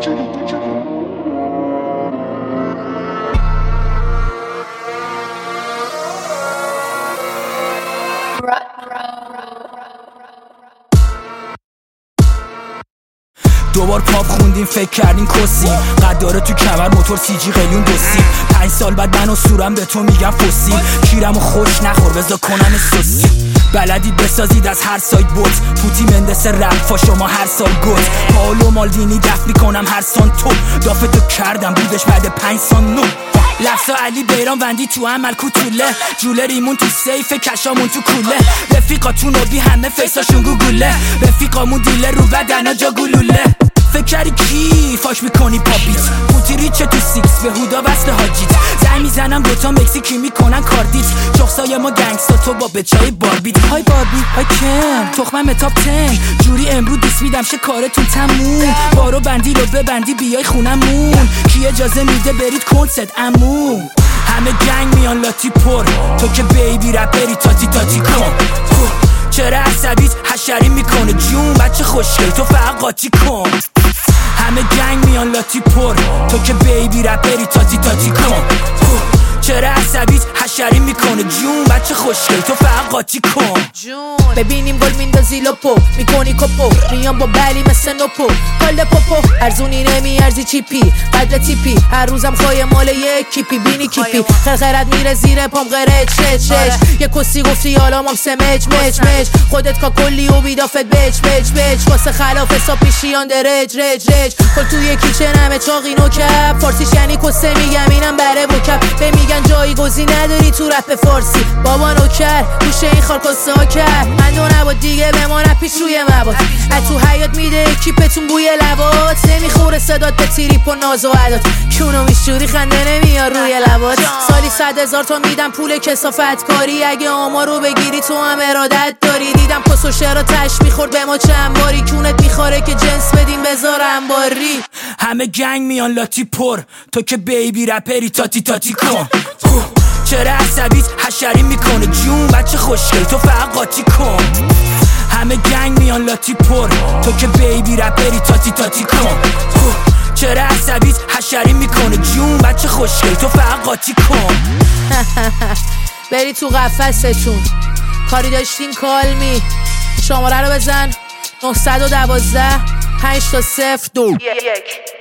دوبار پاپ خوندیم فکر کردیم کسیم قداره تو کمر موتور سی جی قلیون دوسیم 5 سال بعد من و سورم به تو میگم فسیل کیرمو خوش نخور بذار کنم سوسی بلدید بسازید از هر سایت بوت پوتی مندس رفا شما هر سال گوت پاولو مالدینی دفت میکنم هر سان تو دافتو کردم بودش بعد 5 سان نو لفظا علی بیران وندی تو عمل کوتوله جوله ریمون تو سیف کشامون تو کوله رفیقاتون رو بی همه فیساشون گوگوله رفیقامون دیله رو بدنا جا گلوله فکر کردی کی فاش میکنی پاپیت پوتی ریچه تو سیکس به هودا وصل حاجیت زنگ میزنم دوتا مکزیکی میکنن کاردیت چخصای ما گنگستا تو با بچای باربیت های باربی های کم تخمم تاپ 10 جوری امرو دیس میدم شه کارتون تموم بارو بندی رو ببندی بیای خونمون کی اجازه میده برید کنسرت عمو همه گنگ میان لاتی پر تو که بیبی رپری تاتی تاتی کن چرا عصبیت حشری میکنه جون بچه خوشگل تو فقط قاطی کن همه گنگ میان لاتی پر تو که بیبی رپری تاتی تاتی کن چرا عصبیت حشری میکنه جون بچه خوشگل تو فقط قاطی کن جون ببینیم گل میندازی لپو میکنی کپو میام با بلی مثل نوپو کال پوپو ارزونی نمیارزی چیپی قدر تیپی هر روزم خواهی مال یک کیپی بینی کیپی خرخرت میره زیر پام غره چش یه کسی گفتی حالا مام سمج مج خودت کا کلی و بیدافت بچ واسه خلاف حساب پیشیان درج رج کل توی کیچن همه چاقی نوکب فارسیش یعنی کسه میگم اینم بره وکب میگن جایی گزی نداری تو رپ فارسی بابا نوکر گوشه این خار کسه ها کرد من دو نباد دیگه به ما نپیش روی مواد از تو حیات میده کیپتون بوی لبات نمیخوره صدات به تریپ و ناز و عدات کونو میشوری خنده نمیاد روی لبات سالی 100,000 تا میدم پول کسافت کاری اگه آما رو بگیری تو هم ارادت داری دیدم پس و شعرها تش میخورد به ما چند باری کونت میخوره که جنس بدیم بذارم باری همه گنگ میان لاتی پر تو که بیبی رپری تاتی تاتی کن چرا عصبیت حشری میکنه جون بچه خوشگل تو فقط قاطی کن همه گنگ میان لاتی پر تو که بیبی رپری تاتی تاتی کن چرا عصبیت حشری میکنه جون بچه خوشگل تو فقط قاطی کن بری تو قفستون کاری داشتین کالمی شماره رو بزن 912 5 تا 0 2 1